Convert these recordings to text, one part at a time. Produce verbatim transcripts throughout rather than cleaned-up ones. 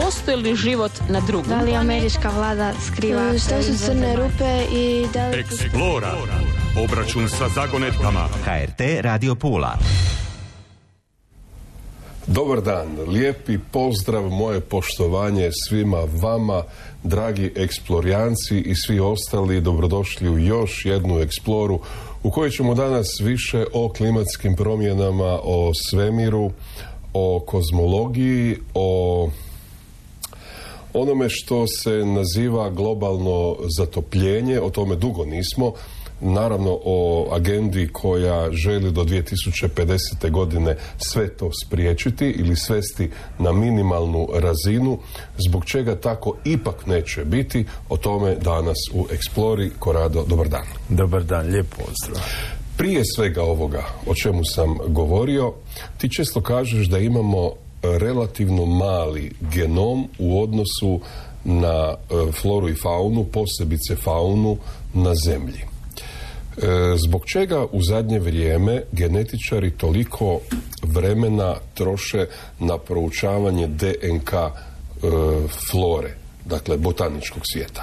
postoji li život na drugom? Da li američka vlada skriva? Što su crne rupe i da li... Eksplora. Obračun sa zagonetkama. H R T Radio Pula. Dobar dan, lijepi pozdrav, moje poštovanje svima vama, dragi eksplorijanci i svi ostali, dobrodošli u još jednu eksploru u kojoj ćemo danas više o klimatskim promjenama, o svemiru, o kozmologiji, o onome što se naziva globalno zatopljenje, o tome dugo nismo. Naravno o agendi koja želi do dvije tisuće pedesete. godine sve to spriječiti ili svesti na minimalnu razinu. Zbog čega tako ipak neće biti, o tome danas u Eksplori. Korado, dobar dan. Dobar dan, lijep pozdrav. Prije svega ovoga o čemu sam govorio, ti često kažeš da imamo relativno mali genom u odnosu na floru i faunu, posebice faunu na Zemlji. Zbog čega u zadnje vrijeme genetičari toliko vremena troše na proučavanje D N K e, flore, dakle botaničkog svijeta?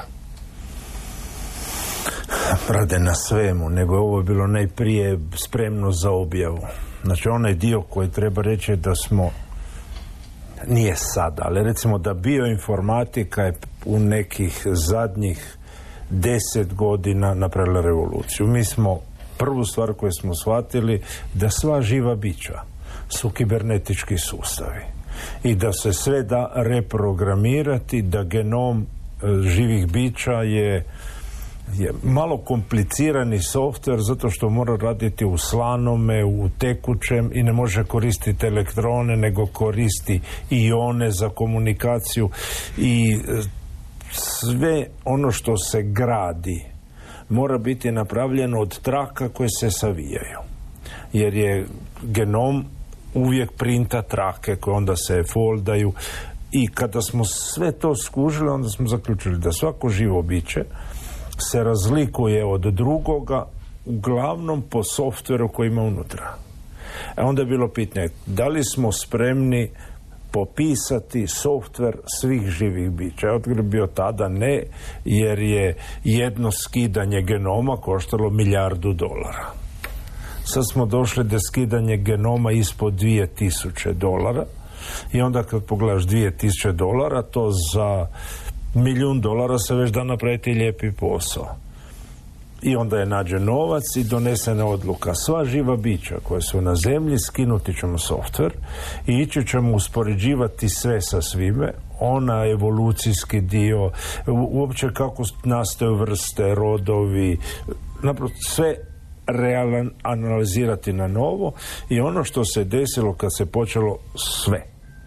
Rade na svemu, nego je ovo bilo najprije spremno za objavu. Znači onaj dio koji treba reći da smo, nije sada, ali recimo da bioinformatika je u nekih zadnjih deset godina napravila revoluciju. Mi smo prvu stvar koju smo shvatili da sva živa bića su kibernetički sustavi i da se sve da reprogramirati, da genom e, živih bića je, je malo komplicirani softver zato što mora raditi u slanome, u tekućem i ne može koristiti elektrone nego koristi ione za komunikaciju i e, sve ono što se gradi mora biti napravljeno od traka koje se savijaju. Jer je genom uvijek printa trake koje onda se foldaju i kada smo sve to skužili, onda smo zaključili da svako živo biće se razlikuje od drugoga uglavnom po softveru koji ima unutra. A onda je bilo pitanje da li smo spremni popisati softver svih živih bića. Odgovor bio tada ne, jer je jedno skidanje genoma koštalo milijardu dolara. Sad smo došli da skidanje genoma ispod dvije tisuće dolara i onda kad pogledaš dvije tisuće dolara, to za milijun dolara se već da napraviti lijepi posao. I onda je nađen novac i donesena odluka. Sva živa bića koja su na Zemlji, skinuti ćemo softver i ići ćemo uspoređivati sve sa svime, ona evolucijski dio, uopće kako nastaju vrste, rodovi, naprosto sve realan analizirati na novo i ono što se desilo kad se počelo sve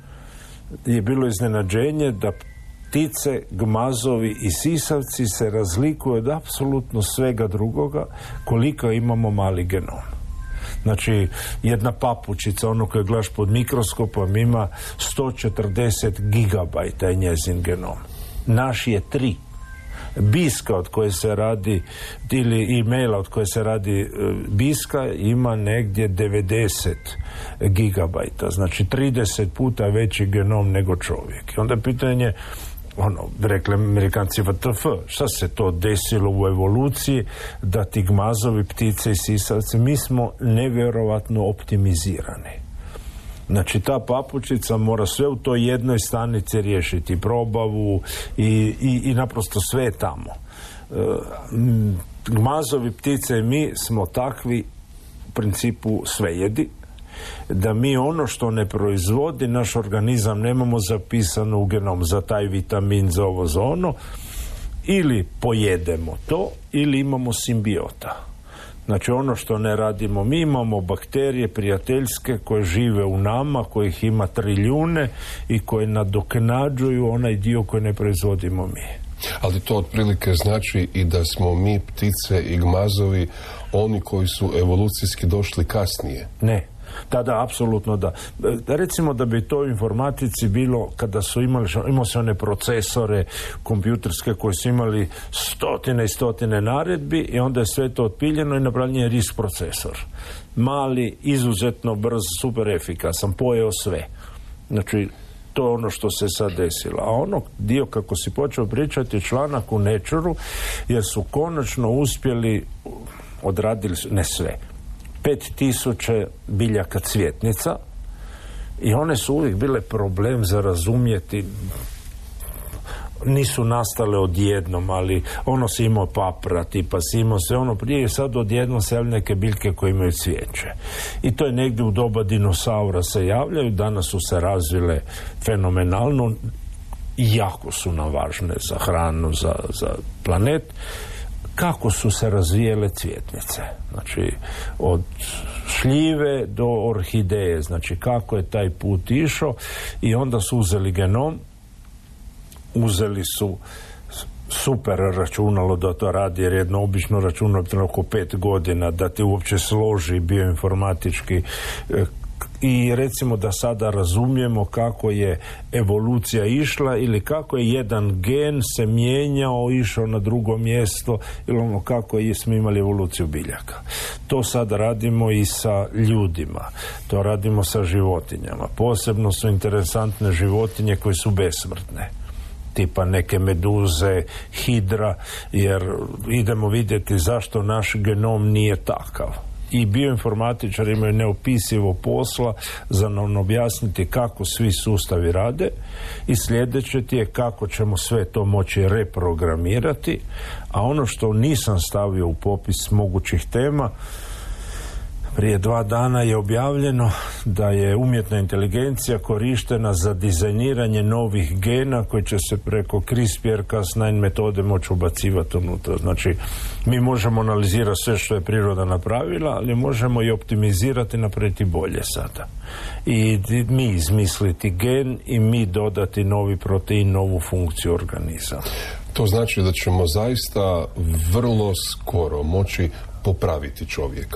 je bilo iznenađenje da ptice, gmazovi i sisavci se razlikuju od apsolutno svega drugoga koliko imamo mali genom. Znači, jedna papučica, ono koje gledaš pod mikroskopom, ima sto četrdeset gigabajta je njezin genom. Naš je tri. Biska od koje se radi, ili e-maila od koje se radi biska, ima negdje devedeset gigabajta. Znači, trideset puta veći genom nego čovjek. I onda je pitanje, ono, rekli Amerikanci V T F, šta se to desilo u evoluciji da ti gmazovi, ptice i sisavci, mi smo nevjerovatno optimizirani. Znači ta papučica mora sve u toj jednoj stanici riješiti, probavu i, i, i naprosto sve je tamo. E, gmazovi, ptice i mi smo takvi u principu svejedi, da mi ono što ne proizvodi naš organizam nemamo zapisano u genom za taj vitamin, za ovo, za ono, ili pojedemo to ili imamo simbiota. Znači ono što ne radimo mi, imamo bakterije prijateljske koje žive u nama, kojih ima trilijune i koje nadoknađuju onaj dio koji ne proizvodimo mi. Ali to otprilike znači i da smo mi, ptice i gmazovi, oni koji su evolucijski došli kasnije. Ne. Da, da, apsolutno da. Recimo da bi to u informatici bilo kada su imali, imao se one procesore kompjuterske koji su imali stotine i stotine naredbi i onda je sve to otpiljeno i napravljen je R I S C procesor. Mali, izuzetno brz, super efikasan, pojeo sve. Znači, To je ono što se sad desilo. A ono dio kako si počeo pričati članak u Nature-u, jer su konačno uspjeli, odradili su, ne sve, pet tisuća biljaka cvjetnica i one su uvijek bile problem za razumjeti. Nisu nastale odjednom, ali ono si imao papra, tipa si imao sve ono prije i sad odjednom se javljaju neke biljke koje imaju cvijeće. I to je negdje u doba dinosaura se javljaju, danas su se razvile fenomenalno i jako su nam važne za hranu, za, za planet. Kako su se razvijele cvjetnice? Znači, od šljive do orhideje, znači kako je taj put išao i onda su uzeli genom, uzeli su super računalo da to radi, jer jedno obično računalo je oko pet godina da ti uopće složi bioinformatički i recimo da sada razumijemo kako je evolucija išla ili kako je jedan gen se mijenjao, išao na drugo mjesto ili ono kako je, smo imali evoluciju biljaka. To sada radimo i sa ljudima, to radimo sa životinjama. Posebno su interesantne životinje koje su besmrtne, tipa neke meduze, hidra, jer idemo vidjeti zašto naš genom nije takav. I bioinformatičari imaju neopisivo posla za nam objasniti kako svi sustavi rade i sljedeće ti je kako ćemo sve to moći reprogramirati, a ono što nisam stavio u popis mogućih tema, prije dva dana je objavljeno da je umjetna inteligencija korištena za dizajniranje novih gena koji će se preko CRISPR Cas nine metode moći ubacivati unutra. Znači, mi možemo analizirati sve što je priroda napravila, ali možemo i optimizirati i napraviti bolje sada. I mi izmisliti gen i mi dodati novi protein, novu funkciju organizama. To znači da ćemo zaista vrlo skoro moći popraviti čovjeka.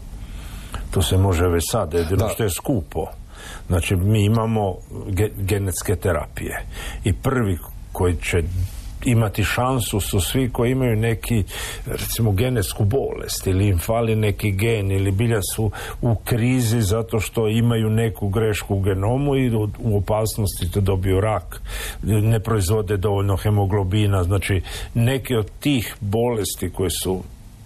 To se može već sad, jedino što je skupo. Znači, mi imamo ge- genetske terapije i prvi koji će imati šansu su svi koji imaju neki, recimo, genetsku bolest ili im fali neki gen ili bilja su u krizi zato što imaju neku grešku u genomu i u opasnosti da dobiju rak, ne proizvode dovoljno hemoglobina. Znači, neke od tih bolesti koje su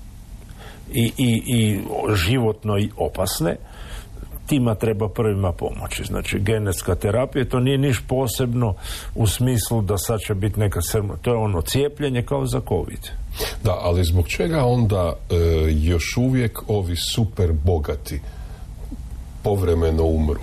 I, i, i životno i opasne, tima treba prvima pomoći. Znači, genetska terapija, to nije niš posebno u smislu da sad će biti neka srma. To je ono cijepljenje kao za COVID. Da, ali zbog čega onda e, još uvijek ovi super bogati povremeno umru?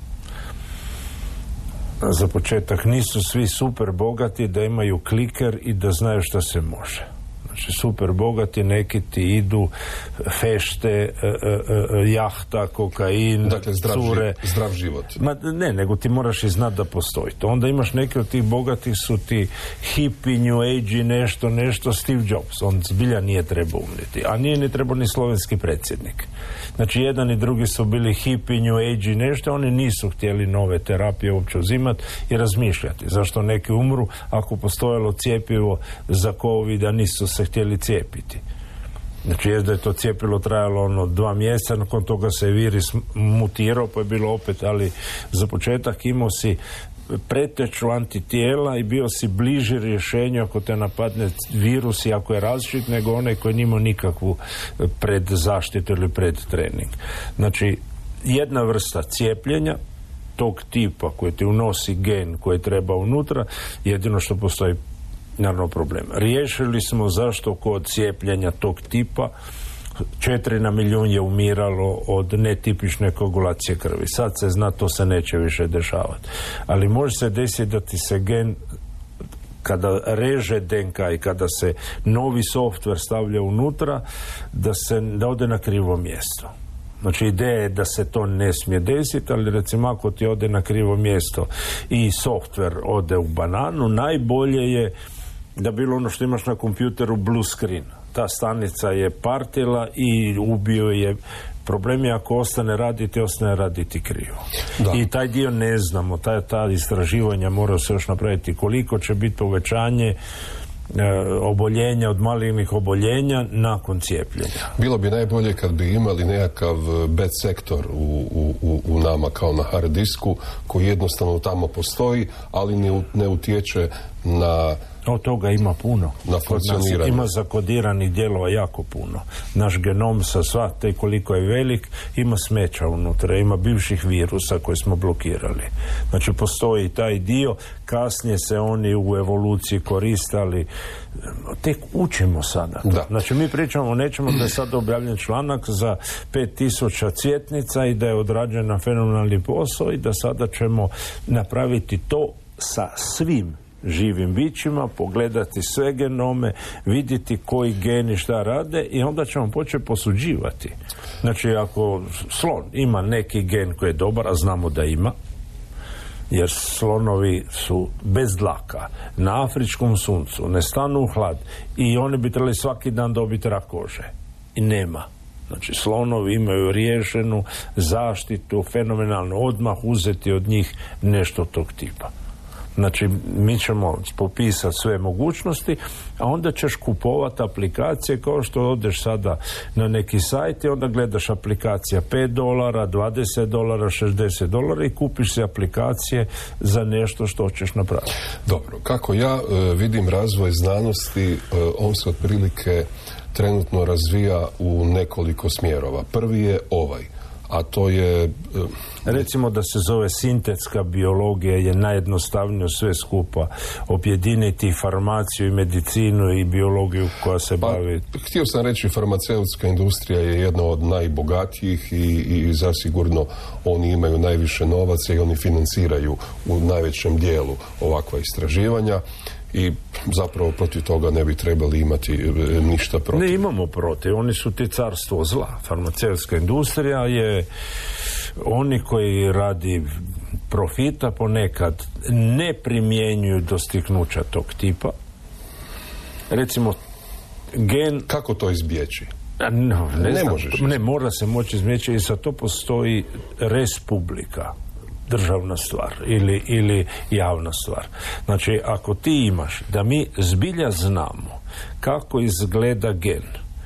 Za početak, nisu svi super bogati da imaju kliker i da znaju šta se može. Znači, super bogati neki ti idu fešte, e, e, jahta, kokain, dakle, zdrav cure. Život, zdrav život. Ma, ne, nego ti moraš i znati da postoji to. Onda imaš neke od tih bogatih su ti hippie, new age, nešto, nešto, Steve Jobs. On zbilja nije trebao umreti. A nije ni trebao ni slovenski predsjednik. Znači, jedan i drugi su bili hippie, new age i nešto, oni nisu htjeli nove terapije uopće uzimati i razmišljati. Zašto neki umru ako postojalo cjepivo za COVID, a nisu se htjeli cijepiti. Znači, je da je to cjepilo trajalo ono dva mjeseca, nakon toga se virus mutirao, pa je bilo opet, ali za početak imao si preteču antitijela i bio si bliži rješenju ako te napadne virus i ako je različit nego onaj koji nije imao nikakvu predzaštitu ili predtrening. Znači, jedna vrsta cijepljenja tog tipa koji ti unosi gen koji treba unutra, jedino što postoji naravno problem. Riješili smo zašto kod cijepljenja tog tipa četiri na milijun je umiralo od netipične koagulacije krvi. Sad se zna, to se neće više dešavati. Ali može se desiti da ti se gen, kada reže D N K i kada se novi softver stavlja unutra, da se da ode na krivo mjesto. Znači, ideja je da se to ne smije desiti, ali recimo ako ti ode na krivo mjesto i softver ode u bananu, najbolje je da bilo ono što imaš na kompjuteru blue screen. Ta stanica je partila i ubio je. Problem je ako ostane raditi, ostane raditi krivo. Da. I taj dio ne znamo, ta, ta istraživanja mora se još napraviti. Koliko će biti povećanje, oboljenja, od malignih oboljenja nakon cijepljenja. Bilo bi najbolje kad bi imali nekakav bad sektor u, u, u nama kao na hard disku koji jednostavno tamo postoji, ali ne, ne utječe na... Od toga ima puno. Na funkcioniranje. Ima zakodiranih dijelova jako puno. Naš genom sa sva, te koliko je velik, ima smeća unutra, ima bivših virusa koje smo blokirali. Znači postoji taj dio, kasnije se oni u evoluciji koristali, tek učimo sada. Da. Znači mi pričamo o nečemu da je sad objavljen članak za pet tisuća cvjetnica i da je odrađen fenomenalni posao i da sada ćemo napraviti to sa svim živim bićima, pogledati sve genome, vidjeti koji geni šta rade i onda ćemo početi posuđivati. Znači, ako slon ima neki gen koji je dobar, a znamo da ima, jer slonovi su bez dlaka, na afričkom suncu, ne stanu u hlad i oni bi trebali svaki dan dobiti rak kože. I nema. Znači, slonovi imaju riješenu zaštitu, fenomenalno, odmah uzeti od njih nešto tog tipa. Znači, mi ćemo popisati sve mogućnosti, a onda ćeš kupovati aplikacije kao što odeš sada na neki sajt i onda gledaš aplikacija pet dolara, dvadeset dolara, šezdeset dolara i kupiš se aplikacije za nešto što ćeš napraviti. Dobro, kako ja e, vidim razvoj znanosti, e, on se otprilike trenutno razvija u nekoliko smjerova. Prvi je ovaj, a to je... Recimo da se zove sintetska biologija, je najjednostavnije sve skupa objediniti farmaciju i medicinu i biologiju koja se pa, bavi. Htio sam reći, farmaceutska industrija je jedna od najbogatijih i, i zasigurno oni imaju najviše novaca i oni financiraju u najvećem dijelu ovakva istraživanja. I zapravo protiv toga ne bi trebali imati ništa protiv. Ne imamo protiv, oni su ti carstvo zla. Farmaceutska industrija je oni koji radi profita ponekad ne primjenjuju dostignuća tog tipa. Recimo gen... Kako to izbjeći? No, ne, ne, znam, možeš ne mora se moći izbjeći i za to postoji res publica, državna stvar ili, ili javna stvar. Znači, ako ti imaš da mi zbilja znamo kako izgleda gen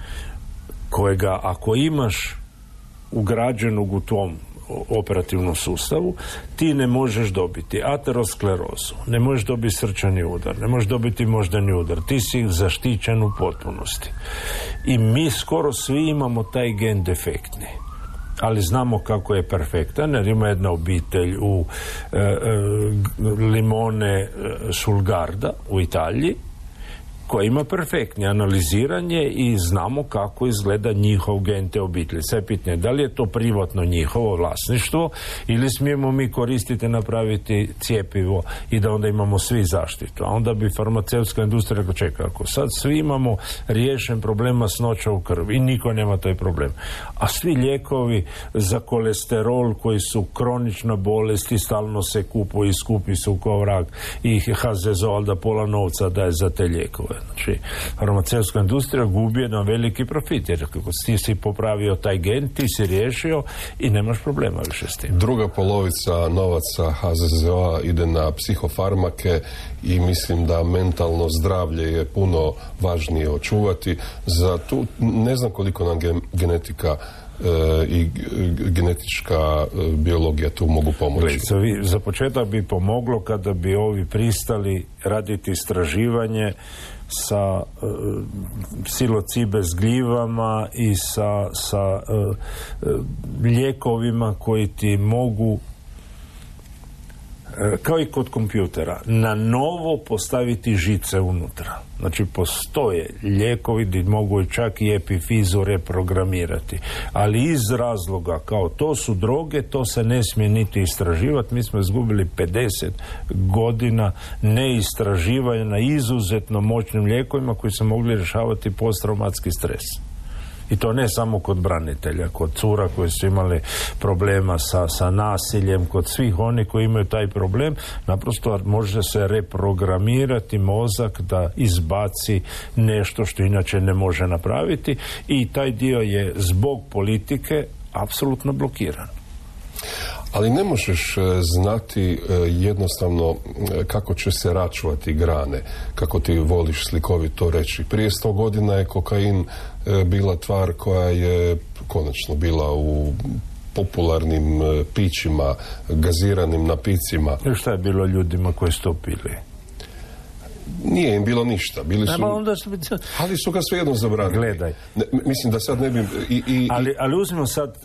kojega ako imaš ugrađenog u tvom operativnom sustavu, ti ne možeš dobiti aterosklerozu, ne možeš dobiti srčani udar, ne možeš dobiti moždani udar, ti si zaštićen u potpunosti. I mi skoro svi imamo taj gen defektni, ali znamo kako je perfektan, jer ima jedna obitelj u e, e, Limone e, Sulgarda u Italiji koja ima perfektni analiziranje i znamo kako izgleda njihov gen te obitelji. Sve pitanje, da li je to privatno njihovo vlasništvo ili smijemo mi koristiti, napraviti cjepivo i da onda imamo svi zaštitu. A onda bi farmaceutska industrija rekla, čekaj, ako sad svi imamo riješen problem masnoća u krvi i niko nema taj problem. A svi lijekovi za kolesterol koji su kronična bolest i stalno se kupuju i skupi su kao vrag i H Z Z O, da pola novca daje za te lijekove. Znači, farmaceutska industrija gubi jedan veliki profit, jer kako ti si popravio taj gen, ti si riješio i nemaš problema više s tim. Druga polovica novaca H Z Z O-a ide na psihofarmake i mislim da mentalno zdravlje je puno važnije očuvati. Za tu, ne znam koliko nam genetika E, i genetička e, biologija tu mogu pomoći. Za, za početak bi pomoglo kada bi ovi pristali raditi istraživanje sa e, psilocibe s gljivama i sa, sa e, e, lijekovima koji ti mogu kao i kod kompjutera, na novo postaviti žice unutra. Znači, postoje lijekovi gdje mogu čak i epifizu reprogramirati. Ali iz razloga, kao to su droge, to se ne smije niti istraživati. Mi smo izgubili pedeset godina neistraživanja na izuzetno moćnim lijekovima koji su mogli rješavati posttraumatski stres. I to ne samo kod branitelja, kod cura koji su imali problema sa, sa nasiljem, kod svih oni koji imaju taj problem, naprosto može se reprogramirati mozak da izbaci nešto što inače ne može napraviti i taj dio je zbog politike apsolutno blokiran. Ali ne možeš znati jednostavno kako će se račuvati grane, kako ti voliš slikovito reći. Prije sto godina je kokain bila tvar koja je konačno bila u popularnim pićima, gaziranim napicima. I šta je bilo ljudima koji su to pili? Nije im bilo ništa. Bili su, onda su... ali su ga svejedno zabranili. Gledaj. Ne, mislim da sad ne bi... I, i, ali, ali uzmimo sad,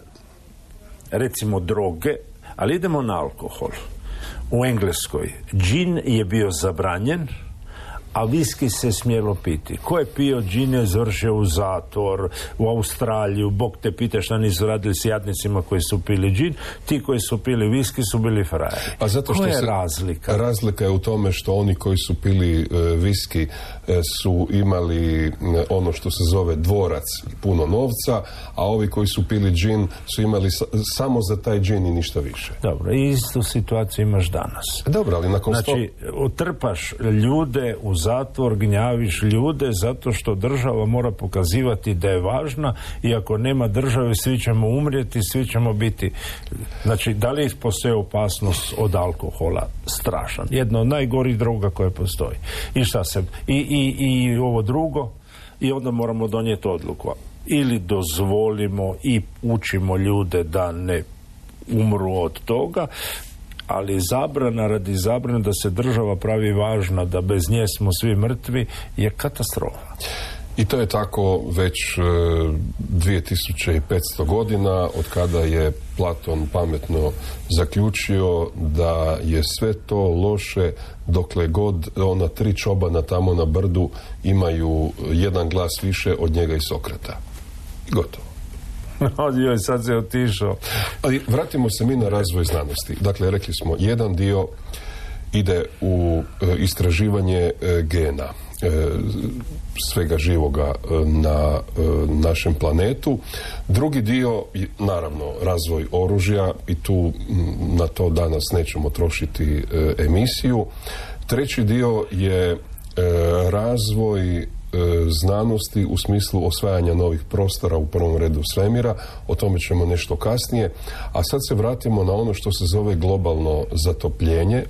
recimo, droge, ali idemo na alkohol. U Engleskoj džin je bio zabranjen, a viski se smjelo piti. Ko je pio džin je završio u zatvor, u Australiju, Bog te pita šta nisu radili s jadnicima koji su pili džin, ti koji su pili viski su bili frajeri. A zato što Koja je se, razlika? Razlika je u tome što oni koji su pili e, viski e, su imali e, ono što se zove dvorac, puno novca, a ovi koji su pili džin su imali sa, samo za taj džin i ništa više. Dobro, i istu situaciju imaš danas. Dobro, ali nakon sto... Znači, otrpaš ljude u zatvor, gnjaviš ljude zato što država mora pokazivati da je važna i ako nema države svi ćemo umrijeti, svi ćemo biti... Znači, da li postoji opasnost od alkohola? Strašan. Jedna od najgorih droga koja postoji. I šta se... I, i, i ovo drugo, i onda moramo donijeti odluku. Ili dozvolimo i učimo ljude da ne umru od toga, ali zabrana radi zabrane da se država pravi važna, da bez nje smo svi mrtvi, je katastrofa. I to je tako već e, dvije tisuće petsto godina od kada je Platon pametno zaključio da je sve to loše dokle god ona tri čobana tamo na brdu imaju jedan glas više od njega i Sokrata. Gotovo. Joj, sad se otišao. Ali vratimo se mi na razvoj znanosti. Dakle, rekli smo, jedan dio ide u e, istraživanje e, gena e, svega živoga e, na e, našem planetu. Drugi dio, naravno, razvoj oružja i tu m, na to danas nećemo trošiti e, emisiju. Treći dio je e, razvoj znanosti u smislu osvajanja novih prostora, u prvom redu svemira, o tome ćemo nešto kasnije, a sad se vratimo na ono što se zove globalno zatopljenje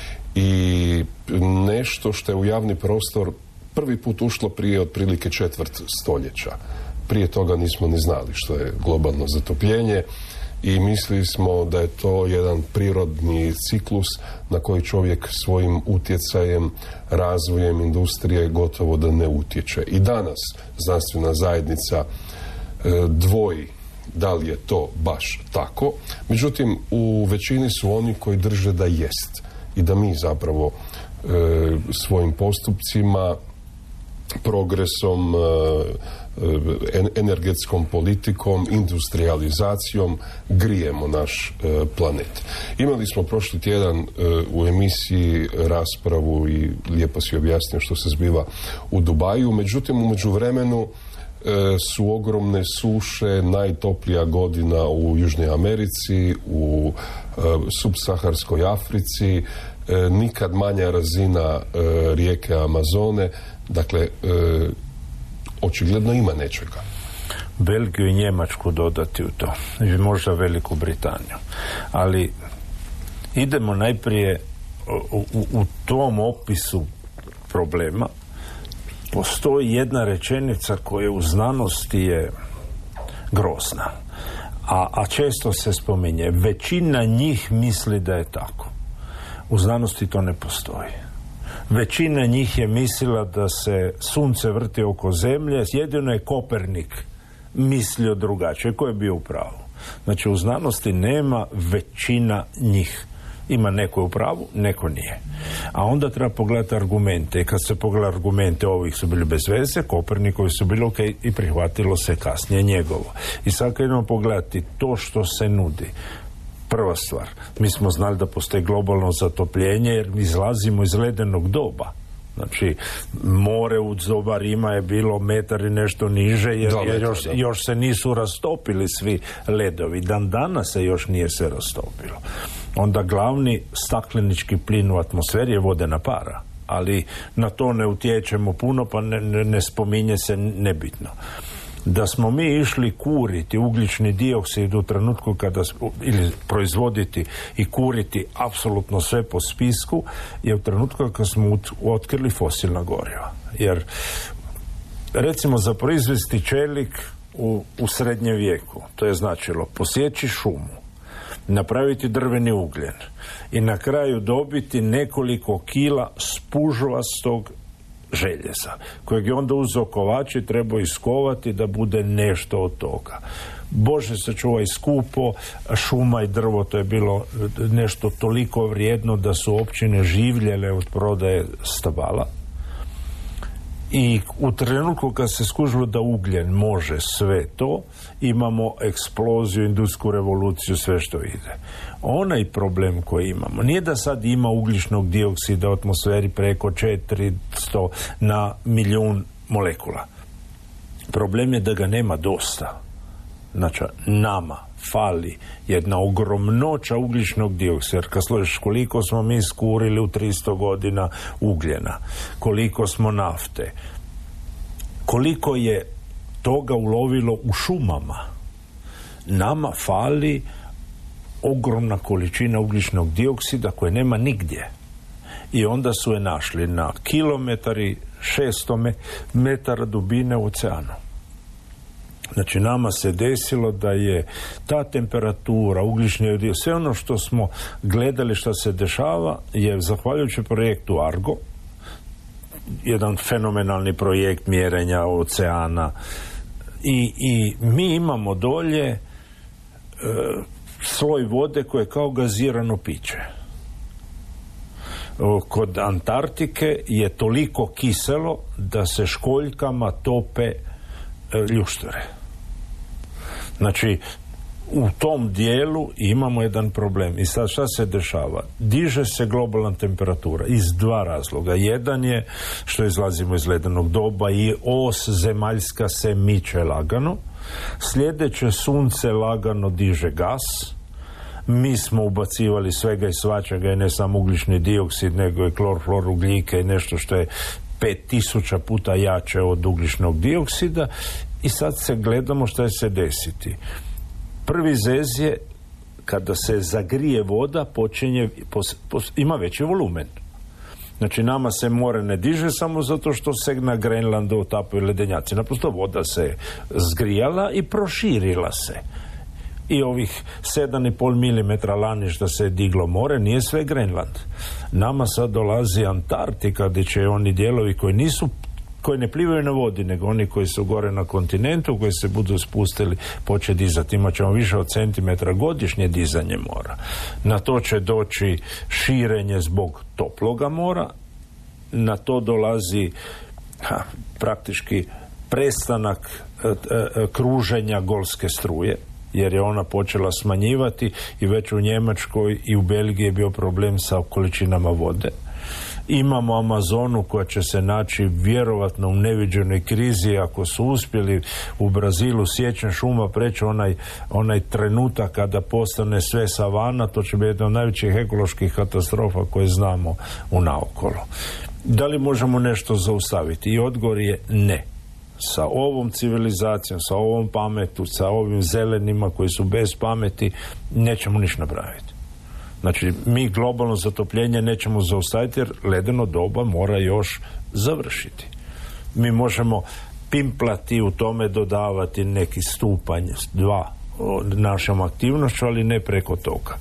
i nešto što je u javni prostor prvi put ušlo prije otprilike četvrt stoljeća. Prije toga nismo ni znali što je globalno zatopljenje i mislili smo da je to jedan prirodni ciklus na koji čovjek svojim utjecajem, razvojem industrije gotovo da ne utječe. I danas znanstvena zajednica e, dvoji da li je to baš tako, međutim u većini su oni koji drže da jest i da mi zapravo e, svojim postupcima, progresom, energetskom politikom, industrializacijom grijemo naš planet. Imali smo prošli tjedan u emisiji raspravu i lijepo si objasnio što se zbiva u Dubaju, međutim u međuvremenu su ogromne suše, najtoplija godina u Južnoj Americi, u subsaharskoj Africi, nikad manja razina rijeke Amazone. Dakle, očigledno ima nečega. Belgiju i Njemačku dodati u to, i možda Veliku Britaniju. Ali idemo najprije u, u, u tom opisu problema. Postoji jedna rečenica koja u znanosti je grozna, a, a često se spominje. Većina njih misli da je tako. U znanosti to ne postoji. Većina njih je mislila da se sunce vrti oko zemlje, jedino je Kopernik mislio drugačije. Ko je bio u pravu? Znači, u znanosti nema većina njih. Ima neko u pravu, neko nije. A onda treba pogledati argumente. I kad se pogleda argumente, ovih su bili bez veze, Kopernikovi su bili ok i prihvatilo se kasnije njegovo. I sad kad idemo pogledati to što se nudi, prva stvar, mi smo znali da postoji globalno zatopljenje jer izlazimo iz ledenog doba. Znači, more u doba Rima je bilo metar i nešto niže jer, Dobre, jer još, još se nisu rastopili svi ledovi. Dan danas se još nije se rastopilo. Onda glavni staklenički plin u atmosferi je vodena para. Ali na to ne utječemo puno pa ne, ne, ne spominje se nebitno. Da smo mi išli kuriti ugljični dioksid u trenutku kada, ili proizvoditi i kuriti apsolutno sve po spisku, je u trenutku kada smo otkrili fosilna goriva. Jer recimo za proizvesti čelik u, u srednjem vijeku, to je značilo posjeći šumu, napraviti drveni ugljen i na kraju dobiti nekoliko kila spužvastog željeza, kojeg je onda uzeo kovač i trebao iskovati da bude nešto od toga. Bože sačuvaj skupo, šuma i drvo, to je bilo nešto toliko vrijedno da su općine življele od prodaje stabala. I u trenutku kad se skužilo da ugljen može sve to, imamo eksploziju, industrijsku revoluciju, sve što ide. Onaj problem koji imamo, nije da sad ima ugljičnog dioksida u atmosferi preko četiristo na milijun molekula. Problem je da ga nema dosta. Znači, nama fali jedna ogromnoća ugljičnog dioksida. Jer kad složiš koliko smo mi iskurili u tristo godina ugljena, koliko smo nafte, koliko je toga ulovilo u šumama, nama fali ogromna količina ugljičnog dioksida koje nema nigdje. I onda su je našli na kilometari, šesto metara dubine u oceanu. Znači, nama se desilo da je ta temperatura, ugljični dioksid, sve ono što smo gledali što se dešava je zahvaljujući projektu Argo, jedan fenomenalni projekt mjerenja oceana, i, i mi imamo dolje e, sloj vode koje je kao gazirano piće. Kod Antarktike je toliko kiselo da se školjkama tope ljušture. Znači, u tom dijelu imamo jedan problem. I sad šta se dešava? Diže se globalna temperatura iz dva razloga. Jedan je što izlazimo iz ledenog doba i os zemaljska se miče lagano. Sljedeće, sunce lagano diže gas. Mi smo ubacivali svega i svačega, i ne samo ugljični dioksid, nego i klorflor ugljike i nešto što je pet tisuća puta jače od ugljičnog dioksida. I sad se gledamo šta će se desiti. Prvi zez je kada se zagrije voda, počinje, pos, pos, ima veći volumen. Znači, nama se more ne diže samo zato što se na Grenlandu otapaju ledenjaci. Naprosto voda se zgrijala i proširila se. I ovih sedam i pol milimetra lani što se je diglo more nije sve Grenland. Nama sad dolazi Antarktika, gdje će oni dijelovi koji nisu, koji ne plivaju na vodi, nego oni koji su gore na kontinentu, koji se budu spustili, početi dizati. Imat ćemo više od centimetra godišnje dizanje mora. Na to će doći širenje zbog toploga mora. Na to dolazi ha, praktički prestanak e, e, kruženja golske struje, jer je ona počela smanjivati i već u Njemačkoj i u Belgiji je bio problem sa količinama vode. Imamo Amazonu koja će se naći vjerovatno u neviđenoj krizi ako su uspjeli u Brazilu sječen šuma preći onaj, onaj trenutak kada postane sve savana. To će biti jedna od najvećih ekoloških katastrofa koje znamo u naokolo. Da li možemo nešto zaustaviti? I odgovor je ne. Sa ovom civilizacijom, sa ovom pametu, sa ovim zelenima koji su bez pameti, nećemo ništa napraviti. Znači, mi globalno zatopljenje nećemo zaustaviti jer ledeno doba mora još završiti. Mi možemo pimplati u tome, dodavati neki stupanj, dva našom aktivnošću, ali ne preko toga.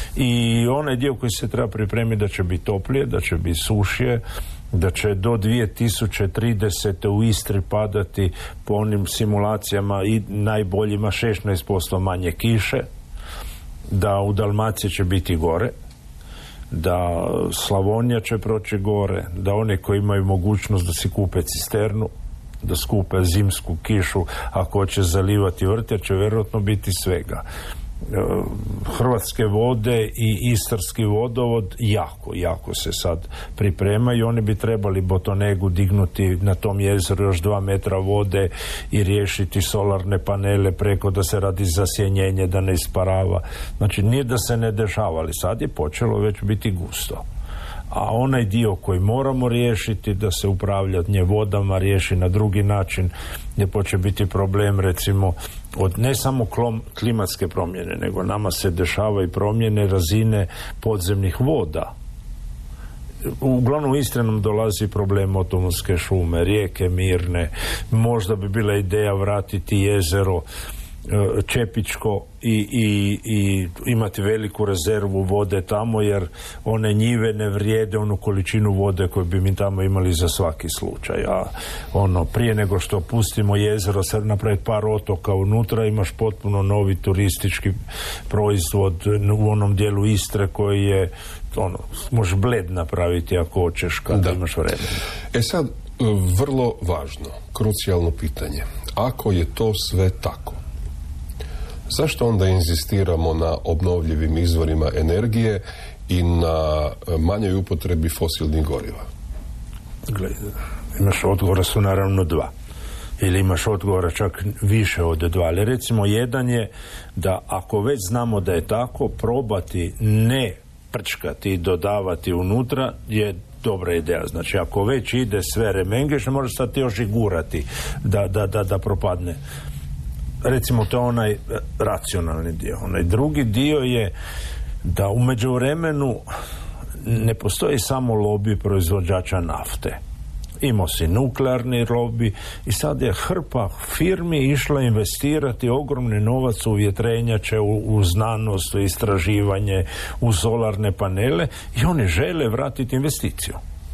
I onaj dio koji se treba pripremiti da će biti toplije, da će biti sušije, da će do dvije tisuće tridesete u Istri padati po onim simulacijama i najboljima šesnaest posto manje kiše, da u Dalmaciji će biti gore, da Slavonija će proći gore, da oni koji imaju mogućnost da si kupe cisternu, da skupe zimsku kišu, ako će zalivati vrtjer, će vjerojatno biti svega. Hrvatske vode i istarski vodovod jako, jako se sad pripremaju. Oni bi trebali Botonegu dignuti na tom jezeru još dva metra vode i riješiti solarne panele preko da se radi zasjenjenje, da ne isparava. Znači, nije da se ne dešava, ali sad je počelo već biti gusto. a onaj dio koji moramo riješiti da se upravljanje vodama riješi na drugi način, gdje počne biti problem recimo od ne samo klom, klimatske promjene, nego nama se dešavaju promjene razine podzemnih voda. Uglavnom u Istri nam dolazi problem otomonske šume, rijeke mirne, možda bi bila ideja vratiti jezero Čepičko i, i, i imati veliku rezervu vode tamo, jer one njive ne vrijede onu količinu vode koju bi mi tamo imali za svaki slučaj. A ono, prije nego što pustimo jezero, sad napraviti par otoka unutra, imaš potpuno novi turistički proizvod u onom dijelu Istre koji je, ono, možeš Bled napraviti ako hoćeš kada da. Imaš vremena. E sad, vrlo važno, krucijalno pitanje. Ako je to sve tako, zašto onda inzistiramo na obnovljivim izvorima energije i na manjoj upotrebi fosilnih goriva? Gle, imaš odgovora su naravno dva. Ili imaš odgovora čak više od dva. Ali recimo jedan je da ako već znamo da je tako, probati ne prčkati i dodavati unutra je dobra ideja. Znači ako već ide sve remengeš, ne možeš sad još i gurati da, da, da, da propadne. Recimo to je onaj racionalni dio. Onaj drugi dio je da u međuvremenu ne postoji samo lobby proizvođača nafte. Imao si nuklearni lobby i sad je hrpa firmi išla investirati ogromni novac u vjetrenjače, u, u znanost, u istraživanje, u solarne panele i oni žele vratiti investiciju.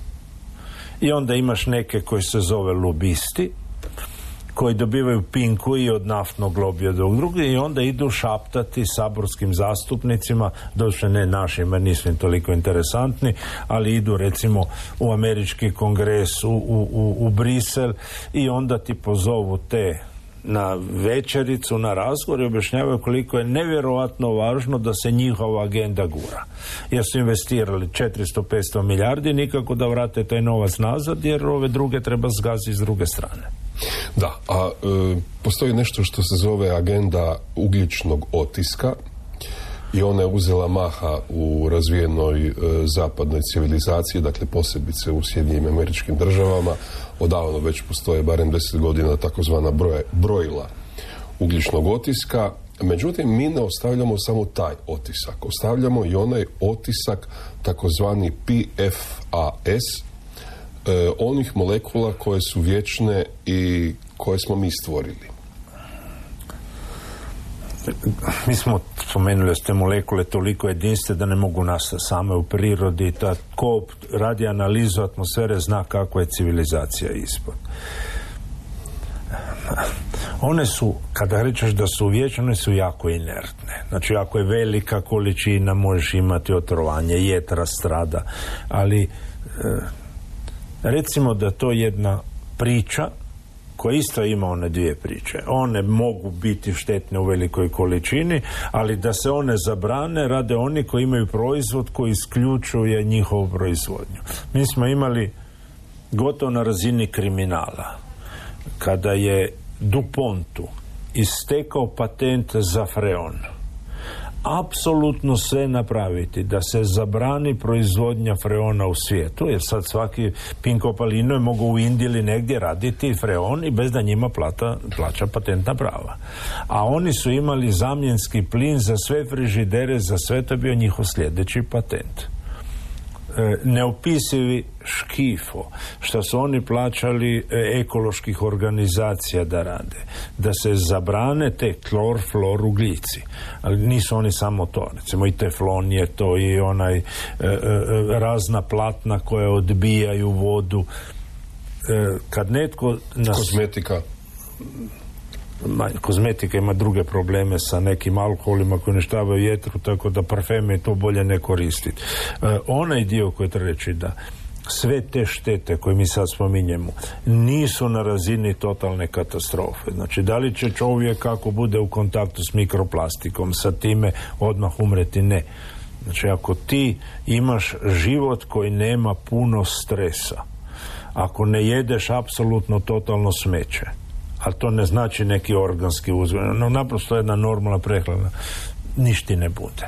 I onda imaš neke koji se zove lobisti, koji dobivaju pinku i od naftnog lobija do druge i onda idu šaptati saborskim zastupnicima, doduše ne našima, nisu im toliko interesantni, ali idu recimo u američki kongres, u, u, u Brisel i onda ti pozovu te na večericu, na razgovor i objašnjavaju koliko je nevjerojatno važno da se njihova agenda gura. Jer su investirali četiristo do petsto milijardi, nikako da vrate taj novac nazad, jer ove druge treba zgaziti s druge strane. Da, a e, postoji nešto što se zove agenda ugljičnog otiska i ona je uzela maha u razvijenoj e, zapadnoj civilizaciji, dakle posebice u Sjedinjenim Američkim Državama. Odavno već postoje barem deset godina takozvana broje, brojila ugljičnog otiska. Međutim, mi ne ostavljamo samo taj otisak, ostavljamo i onaj otisak takozvani P F A S, E, onih molekula koje su vječne i koje smo mi stvorili. Mi smo spomenuli da ste molekule toliko jedinstve da ne mogu nastati same u prirodi. Ta, ko radi analizu atmosfere zna kakva je civilizacija ispod. One su, kada rečeš da su vječne, one su jako inertne. Znači, ako je velika količina, možeš imati otrovanje, jetra strada, ali e, recimo da to jedna priča koja isto ima one dvije priče. One mogu biti štetne u velikoj količini, ali da se one zabrane rade oni koji imaju proizvod koji isključuje njihovu proizvodnju. Mi smo imali gotovo na razini kriminala kada je DuPontu istekao patent za freon. Apsolutno sve napraviti da se zabrani proizvodnja freona u svijetu, jer sad svaki Pinko Palino je mogu u Indiji ili negdje raditi freon i bez da njima plata, plaća patentna prava. A oni su imali zamjenski plin za sve frižidere, za sve, to je bio njihov sljedeći patent. E, neopisivi škifo, što su oni plaćali e, ekoloških organizacija da rade, da se zabrane te klor, flor, ugljici. Ali nisu oni samo to, recimo i teflon je to i onaj e, e, razna platna koja odbijaju vodu. E, kad netko... Nas... Kozmetika. Ma, kozmetika ima druge probleme sa nekim alkoholima koji uništavaju jetru, tako da parfeme je to bolje ne koristiti. E, onaj dio koji treba reći da sve te štete koje mi sad spominjemo nisu na razini totalne katastrofe. Znači, da li će čovjek ako bude u kontaktu s mikroplastikom sa time odmah umreti? Ne. Znači, ako ti imaš život koji nema puno stresa, ako ne jedeš apsolutno totalno smeće, ali to ne znači neki organski uzgoj, no naprosto jedna normalna prehrana, ništa ne bude.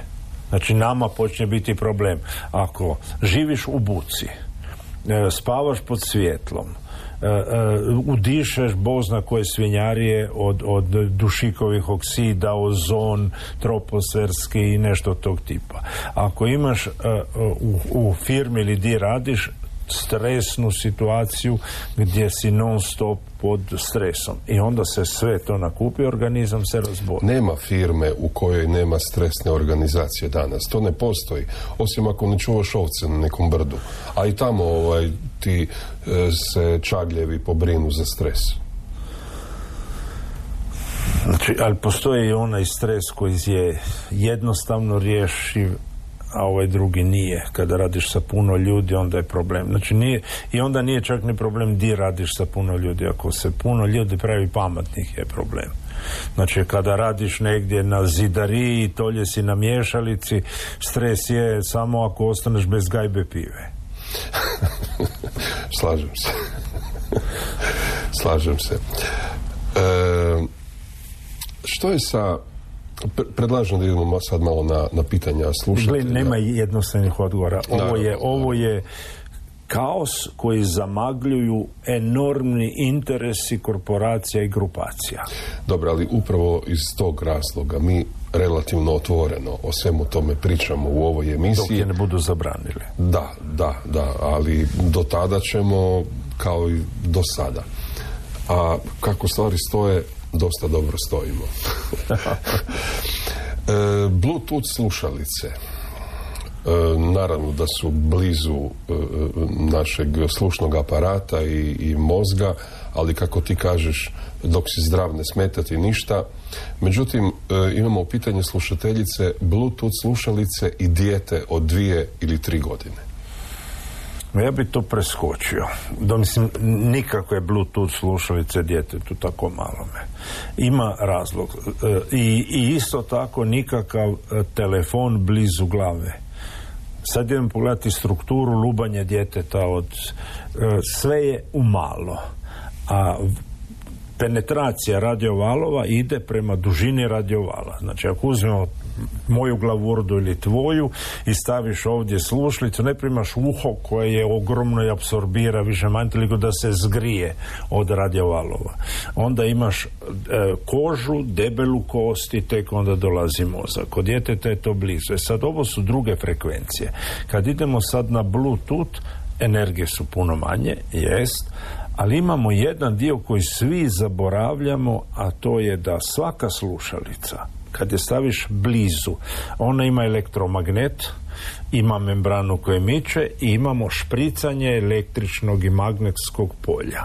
Znači nama počne biti problem. Ako živiš u buci, spavaš pod svjetlom, udišeš Bog zna koje svinjarije od, od dušikovih oksida, ozon, troposferski i nešto tog tipa. Ako imaš u, u firmi ili di radiš stresnu situaciju gdje si non stop pod stresom i onda se sve to nakupi, organizam se razboli. Nema firme u kojoj nema stresne organizacije danas. To ne postoji. Osim ako ne čuvaš ovce na nekom brdu. A i tamo ovaj, ti e, se čagljevi pobrinu za stres. Znači, ali postoji i onaj stres koji je jednostavno rješiv, a ovaj drugi nije. Kada radiš sa puno ljudi, onda je problem. Znači, nije, i onda nije čak ni problem di radiš sa puno ljudi. Ako se puno ljudi pravi pametnih, je problem. Znači, kada radiš negdje na zidariji, tolje si na miješalici, stres je samo ako ostaneš bez gajbe pive. Slažem se. Slažem se. E, što je sa... Predlažem da idemo sad malo na, na pitanja slušatelja. Gle, nema jednostavnih odgovora. Ovo je, ovo je kaos koji zamagljuju enormni interesi korporacija i grupacija. Dobro, ali upravo iz tog razloga mi relativno otvoreno o svemu tome pričamo u ovoj emisiji. Dok je ne budu zabranili. Da, da, da, ali do tada ćemo kao i do sada. A kako stvari stoje, dosta dobro stojimo. e, Bluetooth slušalice. E, naravno da su blizu e, našeg slušnog aparata i, i mozga, ali kako ti kažeš, dok si zdrav ne smetati ništa. Međutim, e, imamo pitanje slušateljice, Bluetooth slušalice i dijete od dvije ili tri godine. Ja bi to preskočio. Da, mislim, nikakve Bluetooth slušalice djetetu tako malome. Ima razlog. I, i isto tako nikakav telefon blizu glave. Sad idem pogledati strukturu lubanja djeteta od... Sve je umalo. A penetracija radiovalova ide prema dužini radiovala. Znači, ako uzmemo moju glavurdu ili tvoju i staviš ovdje slušalicu, ne primaš uho koje je ogromno i apsorbira više manje toliko da se zgrije od radiovalova. Onda imaš e, kožu, debelu kost i tek onda dolazi mozak. Kod djeteta je to blizu. E sad, ovo su druge frekvencije. Kad idemo sad na Bluetooth, energije su puno manje, jest, ali imamo jedan dio koji svi zaboravljamo, a to je da svaka slušalica, kad je staviš blizu, ona ima elektromagnet, ima membranu koje miče i imamo špricanje električnog i magnetskog polja.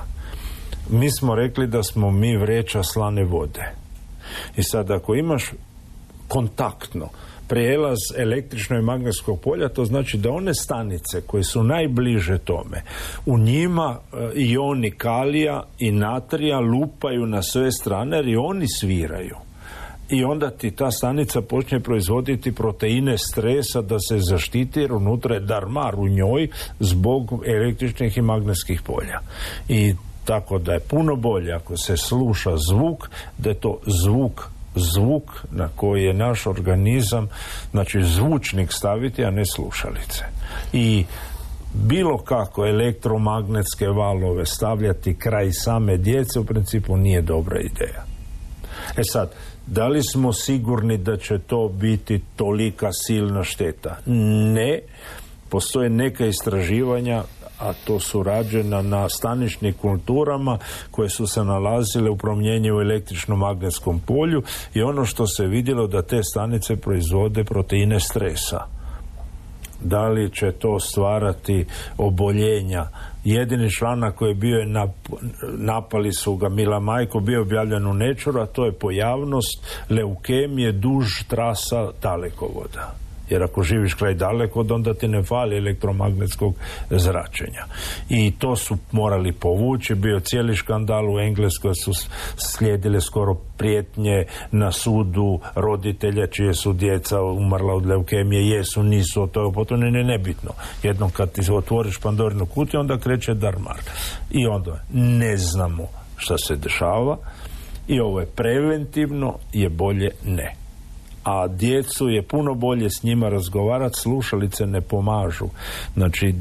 Mi smo rekli da smo mi vreća slane vode. I sad ako imaš kontaktno prijelaz električno i magnetskog polja, to znači da one stanice koje su najbliže tome, u njima ioni kalija i natrija lupaju na sve strane jer i oni sviraju. I onda ti ta stanica počne proizvoditi proteine stresa da se zaštiti jer unutra je darmar u njoj zbog električnih i magnetskih polja. I tako da je puno bolje ako se sluša zvuk, da je to zvuk zvuk na koji je naš organizam, znači zvučnik staviti, a ne slušalice. I bilo kako elektromagnetske valove stavljati kraj same djece u principu nije dobra ideja. E sad, da li smo sigurni da će to biti tolika silna šteta? Ne. Postoje neka istraživanja, a to su rađena na staničnim kulturama koje su se nalazile u promjenjivu električno-magnetskom polju i ono što se vidjelo da te stanice proizvode proteine stresa. Da li će to stvarati oboljenja? Jedini članak koji je bio je nap, napali su ga Mila Majko, bio je objavljen u Nature, a to je pojavnost leukemije duž trasa dalekovoda. Jer ako živiš kraj dalekovod, onda ti ne fali elektromagnetskog zračenja. I to su morali povući, bio cijeli skandal u Engleskoj, su slijedile skoro prijetnje na sudu roditelja čije su djeca umrla od leukemije, jesu, nisu, to je potom ne nebitno. Jednom kad ti otvoriš Pandorinu kutiju, onda kreće darmar. I onda ne znamo šta se dešava i ovo je preventivno, je bolje ne. a djecu je puno bolje s njima razgovarati, slušalice ne pomažu. Znači,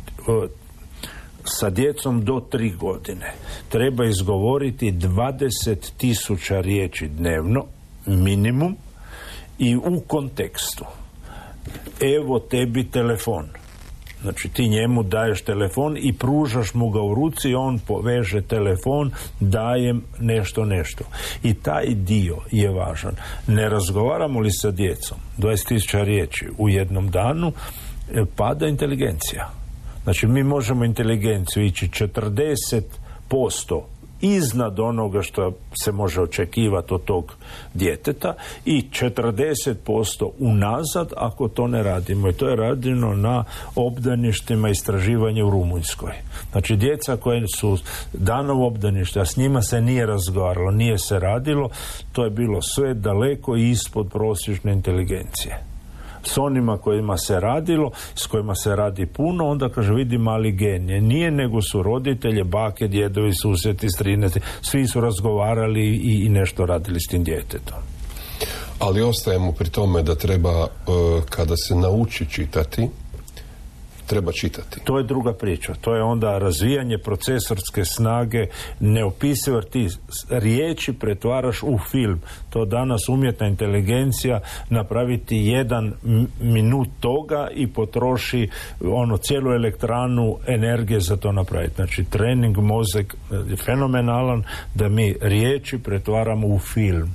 sa djecom do tri godine treba izgovoriti dvadeset tisuća riječi dnevno, minimum, i u kontekstu. Evo tebi telefon. Znači ti njemu daješ telefon i pružaš mu ga u ruci, on poveže telefon, dajem nešto nešto. I taj dio je važan. Ne razgovaramo li sa djecom dvadeset tisuća riječi u jednom danu, pada inteligencija. Znači mi možemo inteligenciju ići četrdeset posto iznad onoga što se može očekivati od tog djeteta i četrdeset posto unazad ako to ne radimo. I to je rađeno na obdaništima istraživanja u Rumunjskoj. Znači djeca koje su dana u obdanište, a s njima se nije razgovaralo, nije se radilo, to je bilo sve daleko ispod prosječne inteligencije. S onima kojima se radilo, s kojima se radi puno, onda kaže vidi mali genije. Nije, nego su roditelje, bake, djedovi, susjeti, strineti, svi su razgovarali i, i nešto radili s tim djetetom. Ali ostajemo pri tome da treba, kada se nauči čitati, treba čitati. To je druga priča. To je onda razvijanje procesorske snage, neopisivo, jer ti riječi pretvaraš u film. To danas umjetna inteligencija napraviti jedan minut toga i potroši ono cijelu elektranu energije za to napraviti. Znači trening mozak je fenomenalan da mi riječi pretvaramo u film.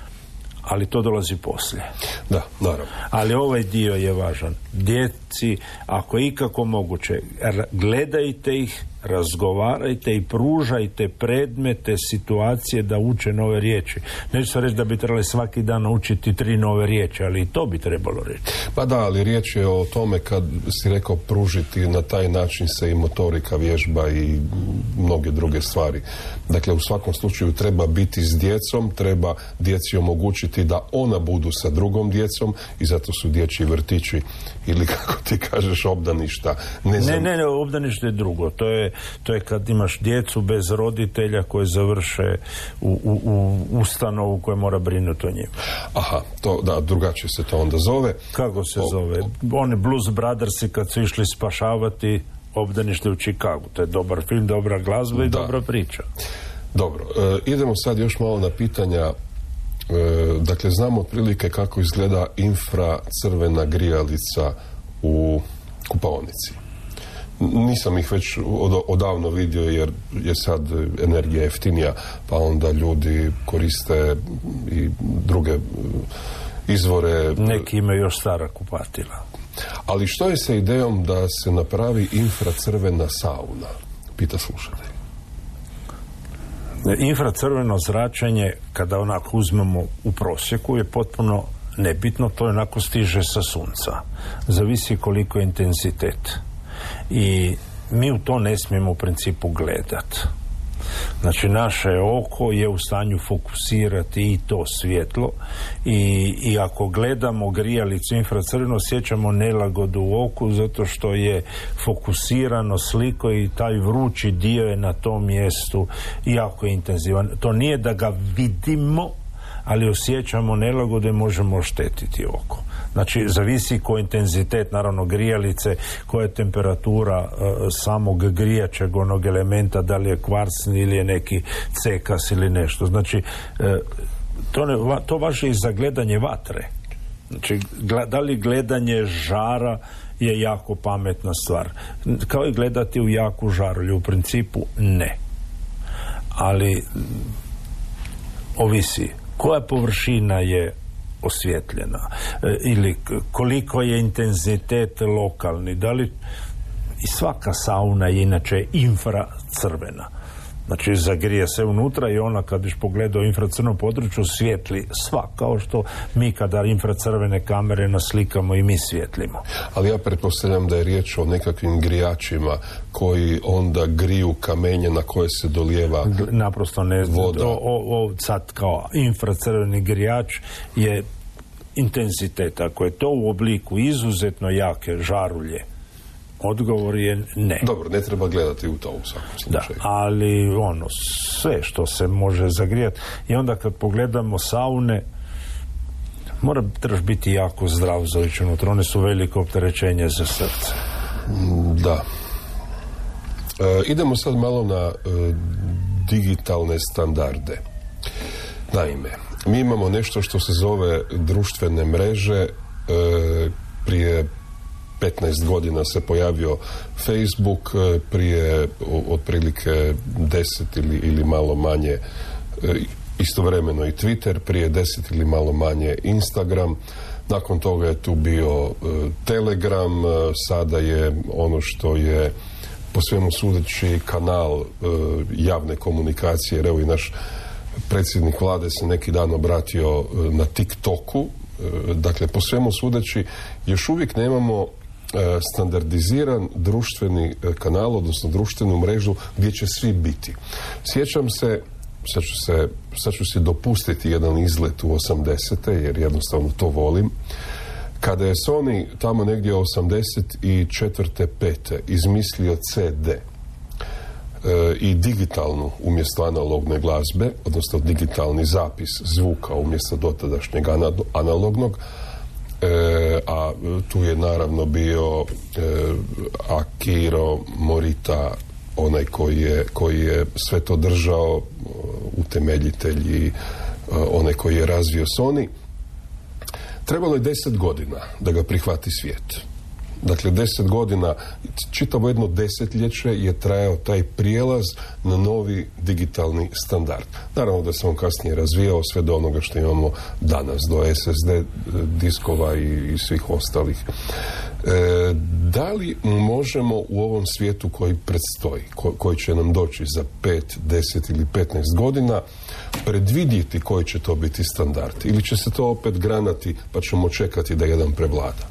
Ali to dolazi poslije. Da, naravno. Ali ovaj dio je važan. Djeci, ako je ikako moguće, gledajte ih, razgovarajte i pružajte predmete, situacije da uče nove riječi. Neću se reći da bi trebali svaki dan naučiti tri nove riječi, ali i to bi trebalo reći. Pa da, ali riječ je o tome, kad si rekao pružiti, na taj način se i motorika vježba i mnoge druge stvari. Dakle, u svakom slučaju treba biti s djecom, treba djeci omogućiti da ona budu sa drugom djecom i zato su dječji vrtići ili kako ti kažeš obdaništa. Ne, znam... ne, ne, obdanište je drugo. To je, to je kad imaš djecu bez roditelja koje završe u, u, u ustanovu koja mora brinuti o njima. Aha, to, da, drugačije se to onda zove. Kako se o, zove? O... Oni Blues Brothersi kad su išli spašavati obdanište u Chicagu. To je dobar film, dobra glazba i da. dobra priča. Dobro, e, idemo sad još malo na pitanja. E, dakle, znamo otprilike kako izgleda infracrvena grijalica u kupaonici. Nisam ih već od, odavno vidio jer je sad energija jeftinija, pa onda ljudi koriste i druge izvore. Neki imaju još stara kupatila. Ali što je sa idejom da se napravi infracrvena sauna? Pita slušatelj. Infracrveno zračenje, kada onako uzmemo u prosjeku, je potpuno nebitno, to onako stiže sa sunca. Zavisi koliko je intenzitet. I mi u to ne smijemo u principu gledati. Znači naše oko je u stanju fokusirati i to svjetlo i, i ako gledamo grijalicu infracrveno osjećamo nelagodu u oku zato što je fokusirano sliko i taj vrući dio je na tom mjestu jako intenzivan. To nije da ga vidimo, ali osjećamo nelagodu i možemo oštetiti oko. Znači, zavisi koji intenzitet, naravno, grijalice, koja je temperatura uh, samog grijačeg onog elementa, da li je kvarsni ili je neki cekas ili nešto. Znači, uh, to, ne, va, to važi i za gledanje vatre. Znači, gleda, da li gledanje žara je jako pametna stvar. Kao i gledati u jaku žarulju, u principu ne. Ali, ovisi koja površina je osvjetljena ili koliko je intenzitet lokalni, da li i svaka sauna je inače infracrvena, znači zagrije se unutra i ona kad biš pogledao infracrveno području svijetli sva, kao što mi kada infracrvene kamere naslikamo i mi svjetlimo. Ali ja pretpostavljam da je riječ o nekakvim grijačima koji onda griju kamenje na koje se dolijeva naprosto ne voda. O, o, o, sad kao infracrveni grijač je intenzitet. Ako je to u obliku izuzetno jake žarulje, odgovor je ne. Dobro, ne treba gledati u to u svakom slučaju. Da, ali ono, sve što se može zagrijati. I onda kad pogledamo saune, Mora, trebaš biti jako zdrav za ići unutra, one su veliko opterećenje za srce. Da. E, idemo sad malo na e, digitalne standarde. Naime, mi imamo nešto što se zove društvene mreže. E, prije petnaest godina se pojavio Facebook, e, prije otprilike deset ili, ili malo manje e, istovremeno i Twitter, prije deset ili malo manje Instagram. Nakon toga je tu bio e, Telegram, e, sada je ono što je po svemu sudeći kanal e, javne komunikacije, jer evo i naš predsjednik vlade se neki dan obratio e, na TikToku. E, dakle, po svemu sudeći još uvijek nemamo e, standardiziran društveni e, kanal, odnosno društvenu mrežu gdje će svi biti. Sjećam se, sad ću, se, sad ću si dopustiti jedan izlet u osamdesete, jer jednostavno to volim. Kada je Sony tamo negdje osamdeset četvrte pete izmislio ce de e, i digitalnu umjesto analogne glazbe, odnosno digitalni zapis zvuka umjesto dotadašnjeg analognog, e, a tu je naravno bio e, Akira Morita, onaj koji je, koji je sve to držao, utemeljitelj i onaj koji je razvio Sony. Trebalo je deset godina da ga prihvati svijet. Dakle, deset godina, čitavo jedno desetljeće je trajao taj prijelaz na novi digitalni standard. Naravno da se on kasnije razvijao sve do onoga što imamo danas, do es es de diskova i, i svih ostalih. E, da li možemo u ovom svijetu koji predstoji, ko, koji će nam doći za pet, deset ili petnaest godina, predvidjeti koji će to biti standard? Ili će se to opet granati pa ćemo čekati da jedan prevlada?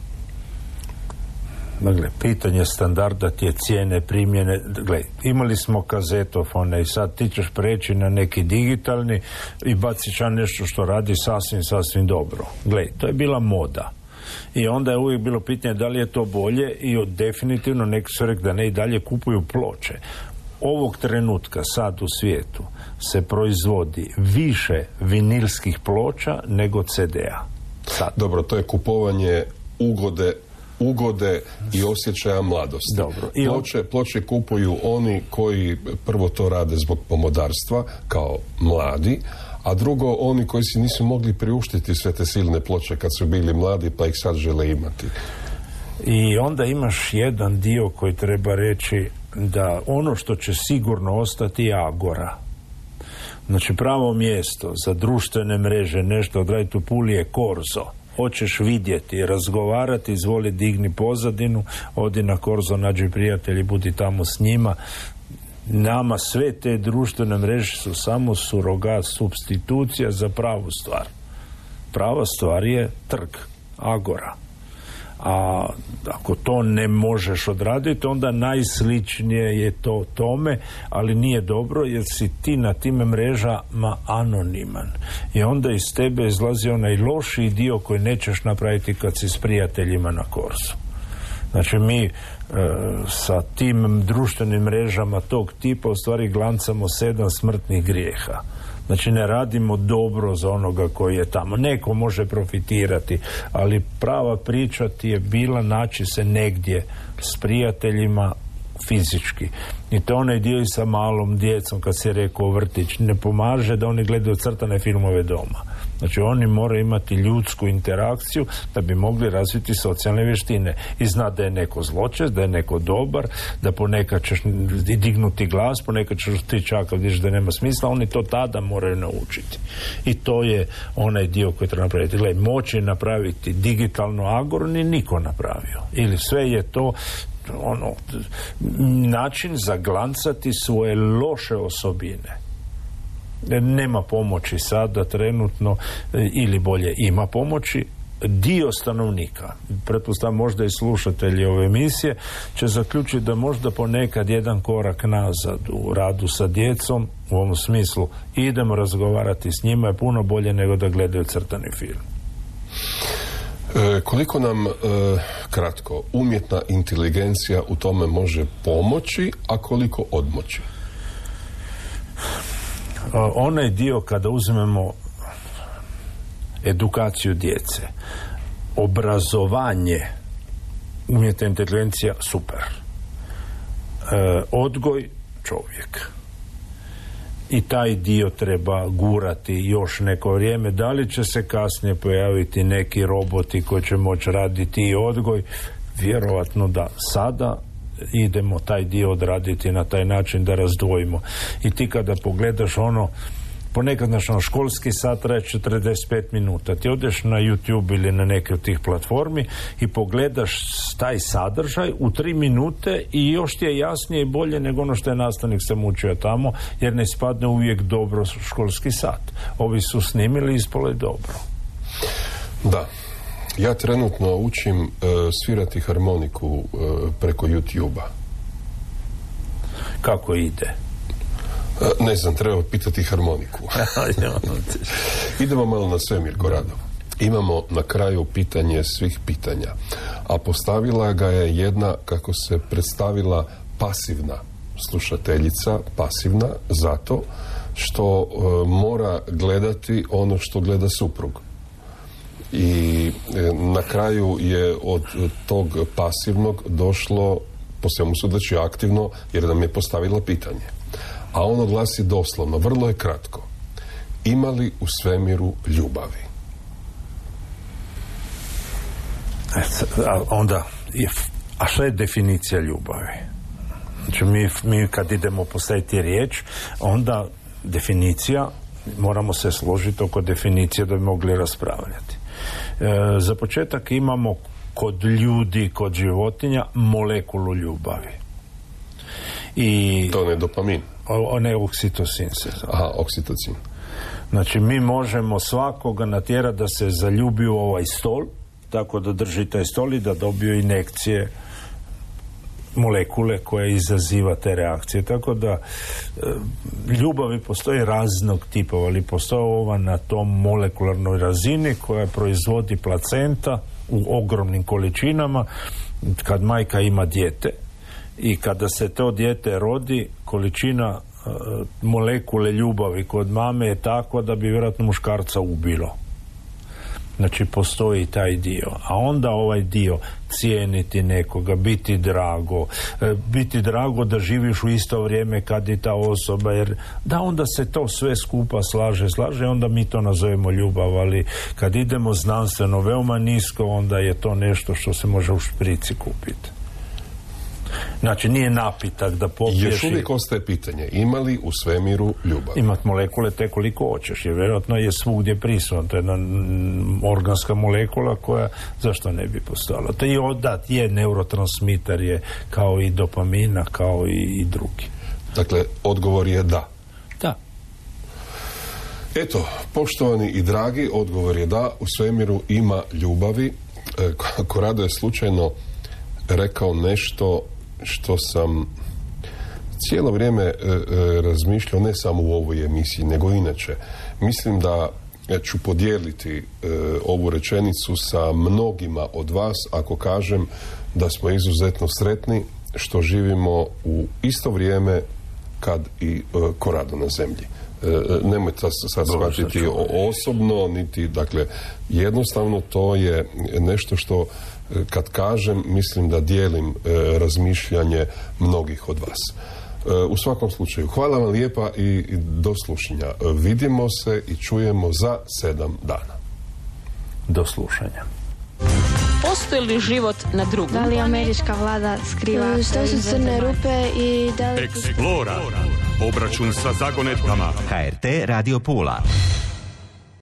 Dakle, pitanje standarda ti je cijene, primjene. Gle, imali smo kazetofone i sad ti ćeš preći na neki digitalni i baciš na nešto što radi sasvim, sasvim dobro. Gle, to je bila moda. I onda je uvijek bilo pitanje da li je to bolje i definitivno neki su rekli da ne i dalje kupuju ploče. Ovog trenutka sad u svijetu se proizvodi više vinilskih ploča nego ce de-a. Sad. Dobro, to je kupovanje ugode ugode i osjećaja mladosti. Dobro. I ploče, ploče kupuju oni koji prvo to rade zbog pomodarstva, kao mladi, a drugo oni koji si nisu mogli priuštiti sve te silne ploče kad su bili mladi, pa ih sad žele imati. I onda imaš jedan dio koji treba reći da ono što će sigurno ostati je agora. Znači, pravo mjesto za društvene mreže, nešto odraditi u Puli je Korzo. Hoćeš vidjeti, razgovarati, izvoli, digni pozadinu, odi na Korzo, nađi prijatelji, budi tamo s njima. Nama sve te društvene mreže su samo surogat, supstitucija za pravu stvar. Prava stvar je trg, agora. A ako to ne možeš odraditi, onda najsličnije je to tome, ali nije dobro jer si ti na tim mrežama anoniman. I onda iz tebe izlazi onaj lošiji dio koji nećeš napraviti kad si s prijateljima na Korzu. Znači mi e, sa tim društvenim mrežama tog tipa u stvari glancamo sedam smrtnih grijeha. Znači ne radimo dobro za onoga koji je tamo. Neko može profitirati, ali prava priča ti je bila naći se negdje s prijateljima fizički. I to onaj dio i sa malom djecom, kad si rekao vrtić, ne pomaže da oni gledaju crtane filmove doma. Znači oni moraju imati ljudsku interakciju da bi mogli razviti socijalne vještine i zna da je neko zločest, da je neko dobar, da ponekad ćeš dignuti glas, ponekad ćeš ti čakav vidiš da nema smisla, oni to tada moraju naučiti. I to je onaj dio koji treba napraviti. Gle, moći napraviti digitalnu agoru ni niko napravio. Ili sve je to ono, način za glancati svoje loše osobine. Nema pomoći sada trenutno, ili bolje ima pomoći, dio stanovnika, pretpostavljam možda i slušatelji ove emisije, će zaključiti da možda ponekad jedan korak nazad u radu sa djecom, u ovom smislu idemo razgovarati s njima, je puno bolje nego da gledaju crtani film. E, koliko nam, e, kratko, umjetna inteligencija u tome može pomoći, a koliko odmoći? Onaj dio kada uzmemo edukaciju djece, obrazovanje, umjetna inteligencija, super. E, odgoj, čovjek. I taj dio treba gurati još neko vrijeme. Da li će se kasnije pojaviti neki roboti koji će moći raditi i odgoj? Vjerovatno da. Sada idemo taj dio odraditi na taj način da razdvojimo. I ti kada pogledaš ono, ponekad naš ono, školski sat traje četrdeset pet minuta. Ti odeš na YouTube ili na neke od tih platformi i pogledaš taj sadržaj u tri minute i još ti je jasnije i bolje nego ono što je nastavnik se mučio tamo, jer ne ispadne uvijek dobro školski sat. Ovi su snimili i ispalo je dobro. Da. Ja trenutno učim uh, svirati harmoniku uh, preko YouTube-a. Kako ide? Uh, ne znam, treba pitati harmoniku. Idemo malo na svemir, Koradov. Imamo na kraju pitanje svih pitanja. A postavila ga je jedna, kako se predstavila, pasivna slušateljica, pasivna zato što uh, mora gledati ono što gleda suprug. I na kraju je od tog pasivnog došlo, po svemu sudeći, aktivno, jer nam je postavila pitanje. A ono glasi doslovno, vrlo je kratko. Ima li u svemiru ljubavi? A onda, a šta je definicija ljubavi? Znači mi, mi kad idemo postaviti riječ, onda definicija, moramo se složiti oko definicije da bi mogli raspravljati. E, za početak imamo kod ljudi, kod životinja molekulu ljubavi. I to ne dopamin. O, ne oksitocin se zove. Aha, oksitocin. Znači mi možemo svakoga natjerati da se zaljubi u ovaj stol, tako da drži taj stol i da dobiju injekcije molekule koje izaziva te reakcije. Tako da ljubavi postoji raznog tipa, ali postoji ova na tom molekularnoj razini koja proizvodi placenta u ogromnim količinama kad majka ima dijete i kada se to dijete rodi, količina uh, molekule ljubavi kod mame je takva da bi vjerojatno muškarca ubilo. Znači postoji taj dio, a onda ovaj dio cijeniti nekoga, biti drago, biti drago da živiš u isto vrijeme kad i ta osoba, jer da onda se to sve skupa slaže, slaže, onda mi to nazovemo ljubav, ali kad idemo znanstveno veoma nisko, onda je to nešto što se može u šprici kupiti. Znači nije napitak da popiješ. Još uvijek ostaje pitanje, ima li u svemiru ljubav? Imat molekule te koliko hoćeš, jer vjerojatno je svugdje prisutna. To je jedna organska molekula koja, zašto ne bi postojala? To je odat, je neurotransmiter, je kao i dopamina, kao i, i drugi. Dakle, odgovor je da. Da. Eto, poštovani i dragi, odgovor je da, u svemiru ima ljubavi. Korado je slučajno rekao nešto što sam cijelo vrijeme e, e, razmišljao, ne samo u ovoj emisiji, nego inače. Mislim da ću podijeliti e, ovu rečenicu sa mnogima od vas ako kažem da smo izuzetno sretni što živimo u isto vrijeme kad i e, Korado na zemlji. E, nemojte sad shvatiti osobno, niti, dakle, jednostavno to je nešto što kad kažem, mislim da dijelim e, razmišljanje mnogih od vas. E, u svakom slučaju, hvala vam lijepa i, i do slušanja. E, vidimo se i čujemo za sedam dana. Do slušanja. Postoji li život na drugom? Da li američka vlada skriva? Što su crne rupe i da li... Explora. Obračun sa zagonetkama. H R T Radio Pula.